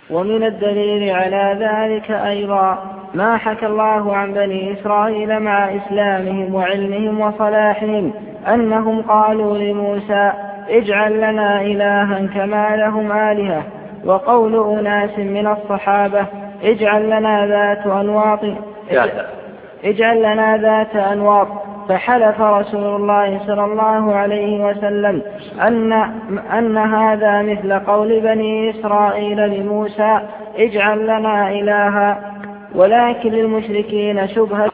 ومن الدليل على ذلك أيضا ما حكى الله عن بني إسرائيل مع إسلامهم وعلمهم وصلاحهم أنهم قالوا لموسى اجعل لنا إلها كما لهم آلهة، وقول أناس من الصحابة اجعل لنا ذات أنواط، فحلف رسول الله صلى الله عليه وسلم أن هذا مثل قول بني إسرائيل لموسى اجعل لنا إلها، ولكن للمشركين شبهة.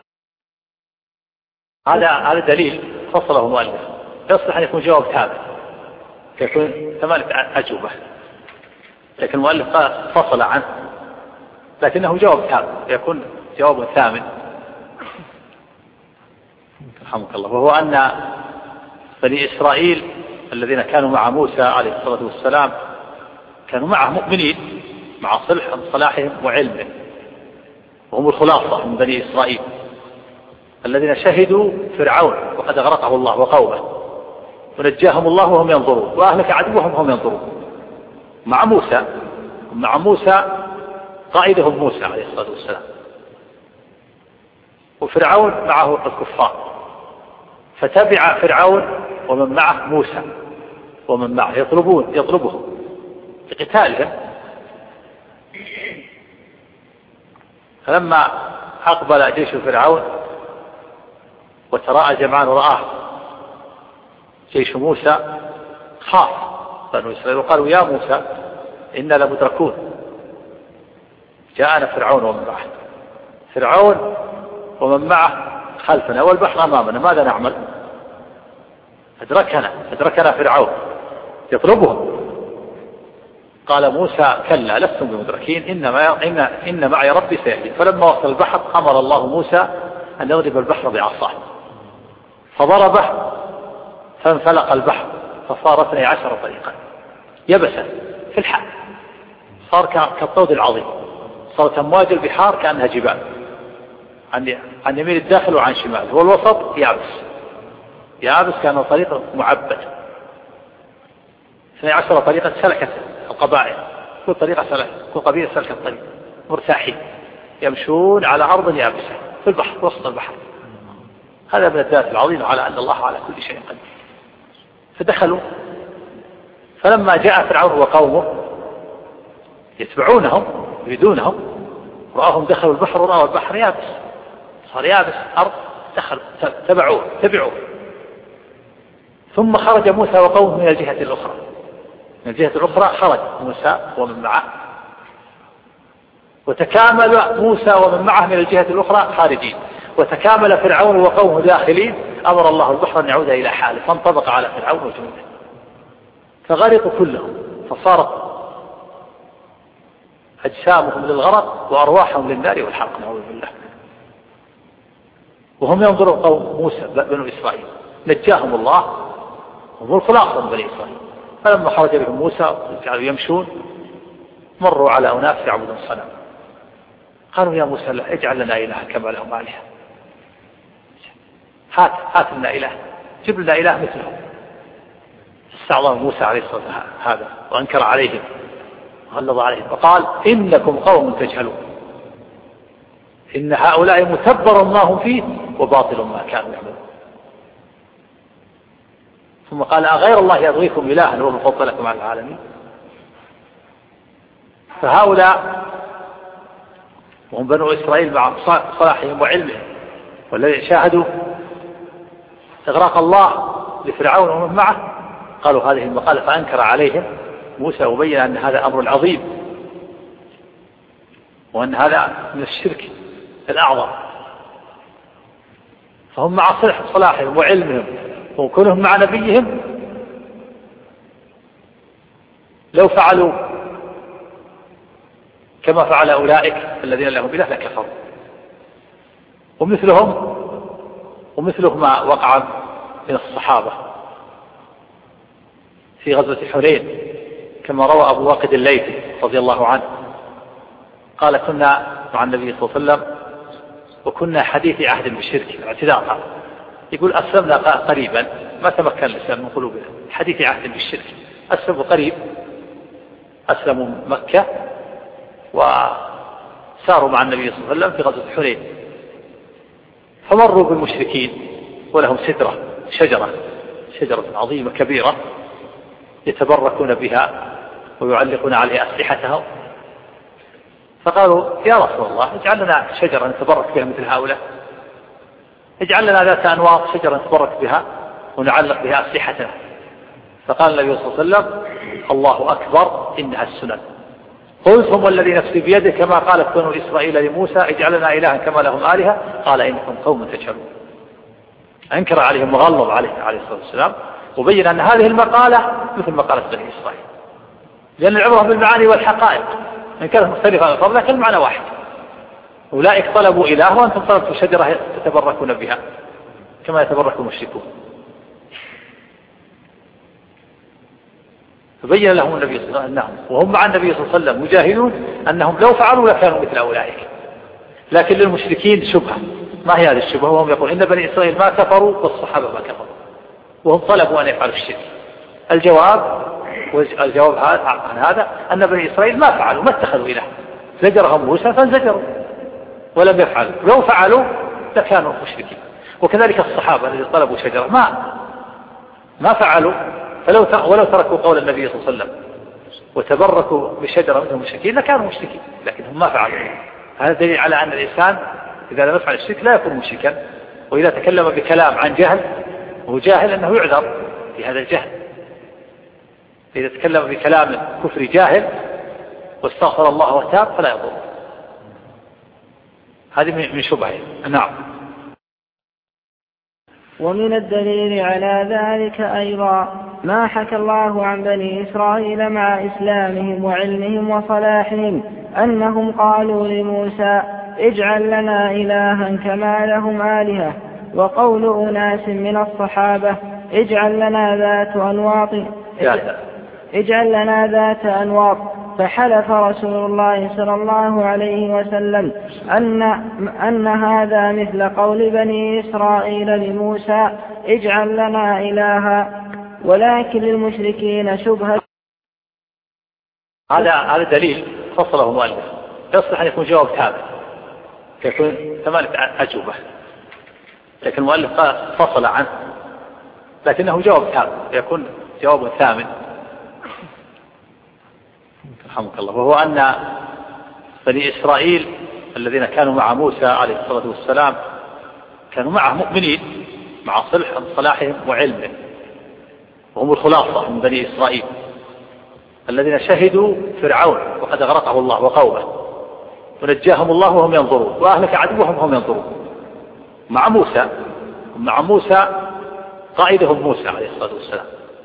هذا دليل فصله المؤلف، يصلح أن يكون جواب تابع، يكون 8 أجوبة، لكن المؤلف فصل عنه، لكنه جواب تابع يكون جواب ثامن رحمك الله، وهو أن بني إسرائيل الذين كانوا مع موسى عليه الصلاة والسلام كانوا معه مؤمنين مع صلاحهم وعلمهم، وهم الخلاصة من بني إسرائيل الذين شهدوا فرعون وقد أغرقه الله وقومه ونجاهم الله وهم ينظرون، وأهلك عدوهم وهم ينظرون، مع موسى قائدهم موسى عليه الصلاة والسلام، وفرعون معه الكفار، فتبع فرعون ومن معه موسى ومن معه يطلبهم بقتالهم. فلما أقبل جيش فرعون وتراءى جمعان ورآه جيش موسى خاف بنو إسرائيل وقالوا يا موسى إنا لمدركون، جاءنا فرعون ومن معه خلفنا والبحر أمامنا، ماذا نعمل؟ أدركنا فرعون يطلبهم. قال موسى كلا لستم بمدركين إن معي ربي سيهدين. فلما وصل البحر أمر الله موسى أن يضرب البحر بعصاه، فضربه فانفلق البحر فصار 12 طريقا يبسا في الحال، صار كالطود العظيم، صارت أمواج البحار كأنها جبال عن يمين الداخل وعن شمال، والوسط يابس كان طريق معبد. 12 طريقة سلكت القبائل، كل قبيلة سلكت طريق مرتاحين يمشون على أرض يابسة في البحر وسط البحر. هذا من الدلالة العظيمة على أن الله على كل شيء قدير. فدخلوا، فلما جاء فرعون وقومه يتبعونهم يريدونهم، رآهم دخلوا البحر ورأوا البحر يابس، صار يابس أرض، دخلوا تبعوه. ثم خرج موسى وقومه من الجهة الأخرى خرج موسى ومن معه، وتكامل موسى ومن معه من الجهة الأخرى خارجين، وتكامل فرعون وقومه داخلين. أمر الله البحر أن يعود إلى حاله، فانطبق على فرعون وجنوده فغرقوا كلهم، فصارت أجسامهم للغرق وأرواحهم للنار والحرق، نعوذ بالله. وهم ينظروا قوم موسى بنو إسرائيل نجاهم الله، هم الخلاصة من بني إسرائيل. فلما خرج بهم موسى وجعلوا يمشون مروا على أناس يعبدون الصنم، قالوا يا موسى لا اجعل لنا إله كما لهم آلهة، هات لنا إله، جب لنا إله مثلهم. استعظم موسى عليه الصلاة والسلام هذا وأنكر عليهم وغلظ عليهم وقال إنكم قوم تجهلون، إن هؤلاء متبر ما هم فيه وباطل ما كانوا يعملون. ثم قال أغير الله يضغيكم إلها وهو فضلكم على العالمين. فهؤلاء وهم بنو إسرائيل مع صلاحهم وعلمهم والذين شاهدوا إغراق الله لفرعون ومن معه قالوا هذه المقالة، فأنكر عليهم موسى وبين أن هذا أمر عظيم وأن هذا من الشرك الأعظم. فهم مع صلاحهم وعلمهم وكونهم مع نبيهم لو فعلوا كما فعل أولئك الذين لهم بله لكفروا. ومثله ما وقع من الصحابة في غزوة حنين كما روى أبو واقد الليثي رضي الله عنه قال كنا مع النبي صلى الله عليه وسلم وكنا حديث عهد بالشرك اعتذار، يقول أسلمنا قريبا ما تمكن الإسلام من قلوبنا، حديث عهد بالشرك، أسلموا قريب، أسلموا مكة وساروا مع النبي صلى الله عليه وسلم في غزوة حنين، فمروا بالمشركين ولهم سدرة، شجرة عظيمة كبيرة يتبركون بها ويعلقون عليها أسلحتهم، فقالوا يا رسول الله اجعل لنا شجرة نتبرك بها مثل هؤلاء، اجعل لنا ذات أنواط شجرة نتبرك بها ونعلق بها أسلحتنا. فقال النبي صلى الله عليه وسلم الله أكبر إنها السنن. قلتم والذي نفسي بيده كما قالت بنو إسرائيل لموسى اجعل لنا إلها كما لهم آلهة قال إنكم قوم تجهلون. أنكر عليهم وغلظ عليه الصلاة والسلام، وبين أن هذه المقالة مثل مقالة بني إسرائيل، لأن العبرة بالمعاني والحقائق، إن كانت مختلفة الفضل لكن المعنى واحد. أولئك طلبوا إله وأنتم طلبتوا شجرة تتبركون بها كما يتبرك المشركون. فبين لهم النبي صلى الله عليه وسلم وهم مع النبي صلى الله عليه وسلم مجاهدون أنهم لو فعلوا لكانوا مثل أولئك. لكن للمشركين شبهة، ما هي هذه الشبهة؟ وهم يقول إن بني إسرائيل ما كفروا والصحابة ما كفروا، وهم طلبوا أن يفعلوا الشرك. الجواب عن هذا أن بني إسرائيل ما فعلوا، ما اتخذوا إله، زجرهم موسى فانزجروا ولم يفعلوا، لو فعلوا لكانوا مشركين. وكذلك الصحابة الذين طلبوا شجرة ما فعلوا، ولو تركوا قول النبي صلى الله عليه وسلم وتبركوا بشجرة مثل المشركين لكانوا مشركين، لكنهم ما فعلوا. هذا دليل على أن الإنسان إذا لم يفعل الشرك لا يكون مشركا، وإذا تكلم بكلام عن جهل وهو جاهل أنه يعذر في هذا الجهل. إذا تكلم بكلام كفر جاهل واستغفر الله وتاب فلا يضر. هذه من شبهه. نعم. ومن الدليل على ذلك أيضا ما حكى الله عن بني إسرائيل مع إسلامهم وعلمهم وصلاحهم أنهم قالوا لموسى اجعل لنا إلها كما لهم آلهة، وقول أناس من الصحابة اجعل لنا ذات أنواط. فحلف رسول الله صلى الله عليه وسلم أن هذا مثل قول بني إسرائيل لموسى اجعل لنا إلها، ولكن للمشركين شبهة. هذا دليل فصله مؤلف، يصلح أن يكون جواب تابع، يكون 8 أجوبة، لكن المؤلف فصل عنه، لكنه جواب تابع يكون جواب ثامن رحمك الله، وهو أن بني إسرائيل الذين كانوا مع موسى عليه الصلاة والسلام كانوا معه مؤمنين مع صلاحهم وعلمهم، وهم الخلاصة من بني إسرائيل الذين شهدوا فرعون وقد أغرقه الله وقومه ونجاهم الله وهم ينظرون، وأهلك عدوهم وهم ينظرون، مع موسى قائدهم موسى عليه الصلاة والسلام،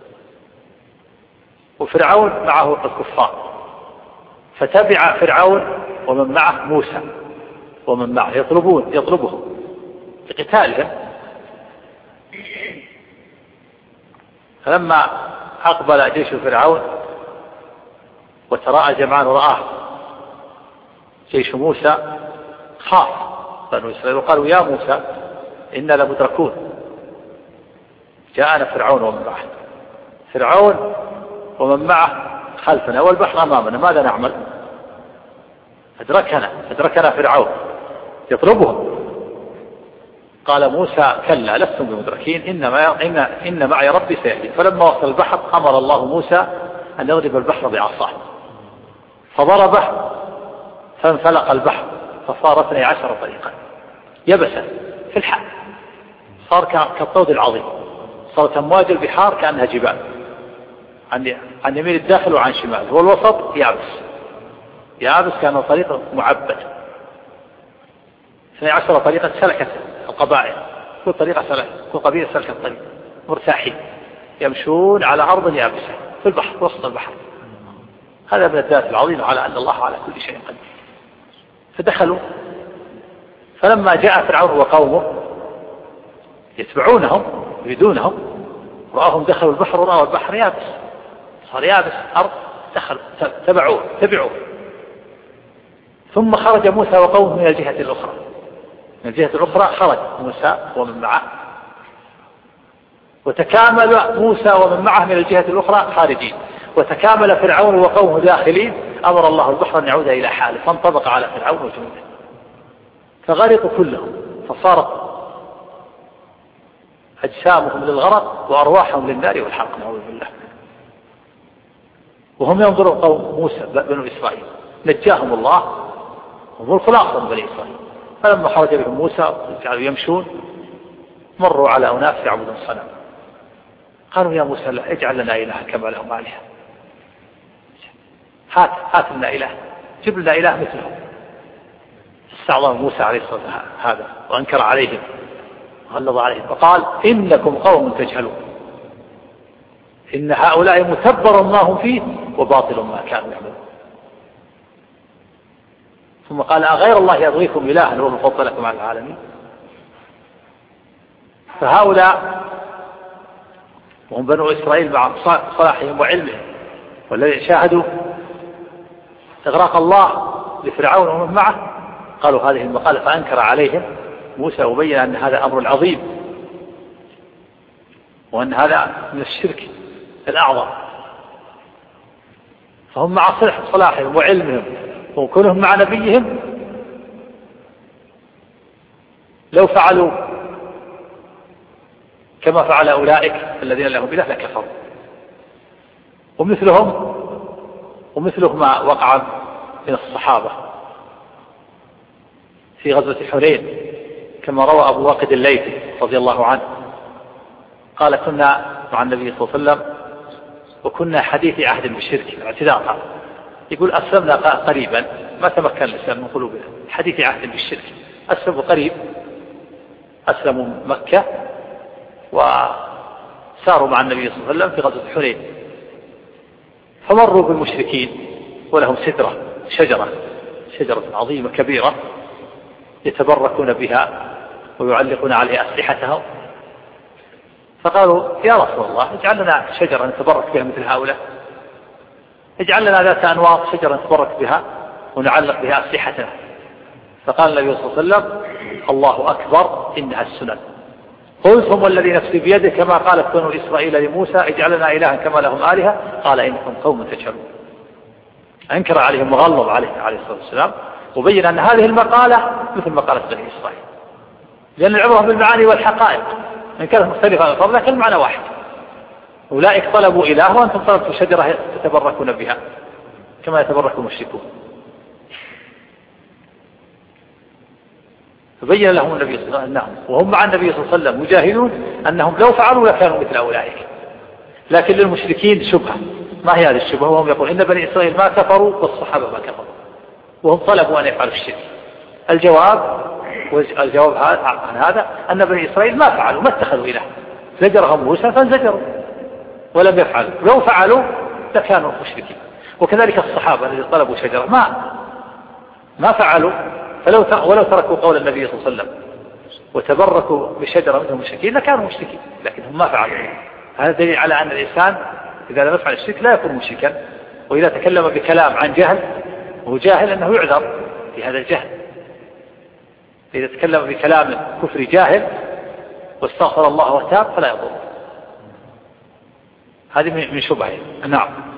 وفرعون معه الكفار، فتبع فرعون ومن معه موسى ومن معه يطلبهم لقتالهم. فلما أقبل جيش فرعون وتراءى جمعان ورآه جيش موسى خاف بنو إسرائيل وقالوا يا موسى إنا لمدركون، جاءنا فرعون ومن معه، فرعون ومن معه خلفنا والبحر أمامنا، ماذا نعمل؟ أدركنا فرعون يطلبهم. قال موسى كلا لستم بمدركين إن معي ربي سيهدين. فلما وصل البحر أمر الله موسى أن يضرب البحر بعصاه، فضربه فانفلق البحر فصار 12 طريقا يبسا في الحال، صار كالطود العظيم، صارت أمواج البحار كأنها جبال عن يمين الداخل وعن شمال، والوسط يابس كان طريق معبد. 12 طريقة سلكت القبائل، كل قبيلة سلكت طريق، مرتاحين يمشون على أرض يابسة في البحر وسط البحر. هذا من الذات العظيمة على أن الله على كل شيء قدير. فدخلوا، فلما جاء فرعون وقومه يتبعونهم يريدونهم، رآهم دخلوا البحر ورأوا البحر يابس، صار يابس أرض، دخلوا تبعوه. ثم خرج موسى وقومه من الجهة الأخرى، خرج موسى ومن معه، وتكامل موسى ومن معه من الجهة الأخرى خارجين، وتكامل فرعون وقومه داخلين أمر الله البحر أن يعود إلى حاله فانطبق على فرعون وجنوده فغرقوا كلهم فصارت أجسامهم للغرق وأرواحهم للنار والحرق نعوذ بالله. وهم ينظرون قوم موسى بنو إسرائيل نجاهم الله هم الخلاصة من بني إسرائيل فلما خرج بهم موسى جعلوا يمشون مروا على أناس يعبدون الصنم قالوا يا موسى لا اجعل لنا إلها كما لهم آلهة هات لنا إله جب لنا إله مثلهم. استعظم موسى عليه الصلاة والسلام هذا وأنكر عليهم وغلظ عليهم وقال إنكم قوم تجهلون إن هؤلاء متبر ما هم فيه وباطل ما كانوا يعملون. ثم قال أغير الله يبغيكم إلها وهو فضلكم على العالمين. فهؤلاء وهم بنو إسرائيل مع صلاحهم وعلمهم والذين شاهدوا إغراق الله لفرعون ومن معه قالوا هذه المقالة فأنكر عليهم موسى وبين أن هذا أمر عظيم وأن هذا من الشرك الأعظم. فهم مع صلاحهم وعلمهم وكونهم مع نبيهم لو فعلوا كما فعل أولئك الذين لهم إله لكفروا. ومثلهم ما وقع من الصحابة في غزوة حنين كما روى أبو واقد الليثي رضي الله عنه قال كنا مع النبي صلى الله عليه وسلم وكنا حديث عهد بالشرك اعتذار يقول أسلمنا قريبا ما تمكن الإسلام من قلوبنا حديث عهد بالشرك أسلموا قريب أسلموا مكة وساروا مع النبي صلى الله عليه وسلم في غزوة حنين فمروا بالمشركين ولهم شجرة عظيمة كبيرة يتبركون بها ويعلقون عليها أسلحتهم فقالوا يا رسول الله اجعل لنا شجرة نتبرك بها مثل هؤلاء اجعل لنا ذات أنواط شجرة نتبرك بها ونعلق بها أسلحتنا. فقال النبي صلى الله عليه وسلم الله أكبر إنها السنن قلتم والذي نفسي بيده كما قالت بنو إسرائيل لموسى اجعل لنا إلها كما لهم آلهة قال إنكم قوم تجهلون. أنكر عليهم وغلظ عليه الصلاة والسلام وبين أن هذه المقالة مثل مقالة بني إسرائيل لأن العبرة بالمعاني والحقائق إن كانت مختلفة عن الفضل لكن المعنى واحد. أولئك طلبوا إله وأنتم طلبتوا شجرة تتبركون بها كما يتبرك المشركون. فبين لهم النبي صلى الله عليه وسلم وهم مع النبي صلى الله عليه وسلم مجاهدون أنهم لو فعلوا لكانوا مثل أولئك. لكن للمشركين شبهة. ما هي هذه الشبهة؟ وهم يقول إن بني إسرائيل ما كفروا والصحابة ما كفروا وهم طلبوا أن يفعلوا الشرك. الجواب عن هذا أن بني إسرائيل ما فعلوا ما اتخذوا إله زجرهم موسى فانزجروا ولم يفعلوا لو فعلوا لكانوا مشركين. وكذلك الصحابة الذين طلبوا شجرة ما فعلوا ولو تركوا قول النبي صلى الله عليه وسلم وتبركوا بشجرة مثل المشركين لكانوا مشركين لكن هم ما فعلوا. هذا دليل على أن الإنسان إذا لم يفعل الشرك لا يكون مشركا. وإذا تكلم بكلام عن جهل وهو جاهل أنه يعذر في هذا الجهل. إذا تكلم بكلام كفر جاهل واستغفر الله وتاب فلا يضر. هذه من شبهه. نعم.